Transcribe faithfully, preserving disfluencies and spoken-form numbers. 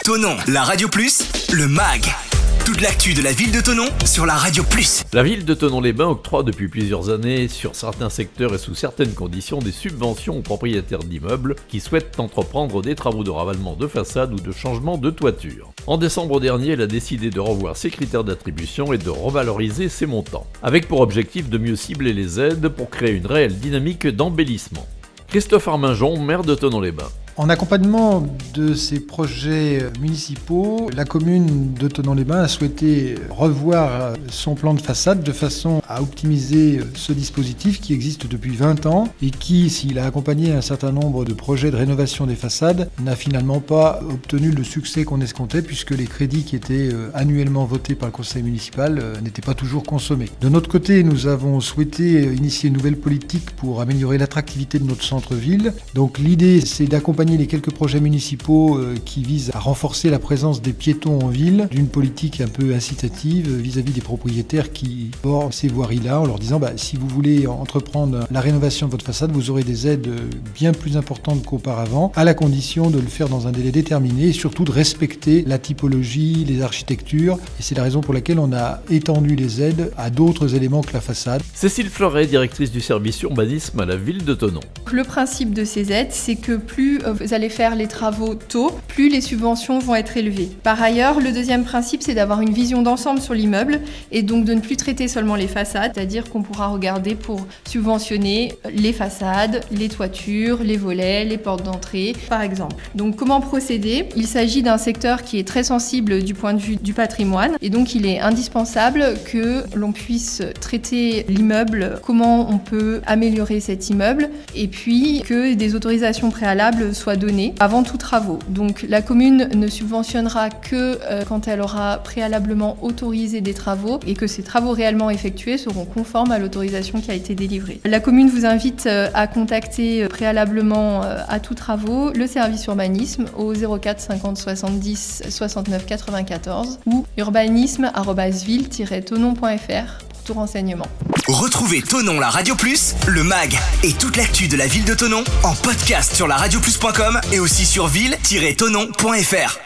Thonon, la Radio Plus, le M A G. Toute l'actu de la ville de Thonon sur la Radio Plus. La ville de Thonon-les-Bains octroie depuis plusieurs années, sur certains secteurs et sous certaines conditions, des subventions aux propriétaires d'immeubles qui souhaitent entreprendre des travaux de ravalement de façade ou de changement de toiture. En décembre dernier, elle a décidé de revoir ses critères d'attribution et de revaloriser ses montants, avec pour objectif de mieux cibler les aides pour créer une réelle dynamique d'embellissement. Christophe Arminjon, maire de Thonon-les-Bains. En accompagnement de ces projets municipaux, la commune de Thonon-les-Bains a souhaité revoir son plan de façade de façon à optimiser ce dispositif qui existe depuis vingt ans et qui, s'il a accompagné un certain nombre de projets de rénovation des façades, n'a finalement pas obtenu le succès qu'on escomptait puisque les crédits qui étaient annuellement votés par le conseil municipal n'étaient pas toujours consommés. De notre côté, nous avons souhaité initier une nouvelle politique pour améliorer l'attractivité de notre centre-ville. Donc l'idée, c'est d'accompagner les quelques projets municipaux euh, qui visent à renforcer la présence des piétons en ville, d'une politique un peu incitative vis-à-vis des propriétaires qui bordent ces voiries-là, en leur disant bah, si vous voulez entreprendre la rénovation de votre façade, vous aurez des aides bien plus importantes qu'auparavant, à la condition de le faire dans un délai déterminé et surtout de respecter la typologie, les architectures. Et c'est la raison pour laquelle on a étendu les aides à d'autres éléments que la façade. Cécile Fleuret, directrice du service urbanisme à la ville de Thonon. Le principe de ces aides, c'est que plus vous allez faire les travaux tôt, plus les subventions vont être élevées. Par ailleurs, le deuxième principe, c'est d'avoir une vision d'ensemble sur l'immeuble et donc de ne plus traiter seulement les façades, c'est-à-dire qu'on pourra regarder pour subventionner les façades, les toitures, les volets, les portes d'entrée, par exemple. Donc comment procéder ? Il s'agit d'un secteur qui est très sensible du point de vue du patrimoine et donc il est indispensable que l'on puisse traiter l'immeuble, comment on peut améliorer cet immeuble et puis que des autorisations préalables soient données avant tout travaux. Donc la commune ne subventionnera que euh, quand elle aura préalablement autorisé des travaux et que ces travaux réellement effectués seront conformes à l'autorisation qui a été délivrée. La commune vous invite euh, à contacter euh, préalablement euh, à tout travaux le service urbanisme au zéro quatre cinquante soixante-dix soixante-neuf quatre-vingt-quatorze ou urbanisme arobase ville tiret thonon point f r. Tout renseignement. Retrouvez Thonon la Radio Plus, le M A G et toute l'actu de la ville de Thonon en podcast sur la radio plus point com et aussi sur ville tiret thonon point f r.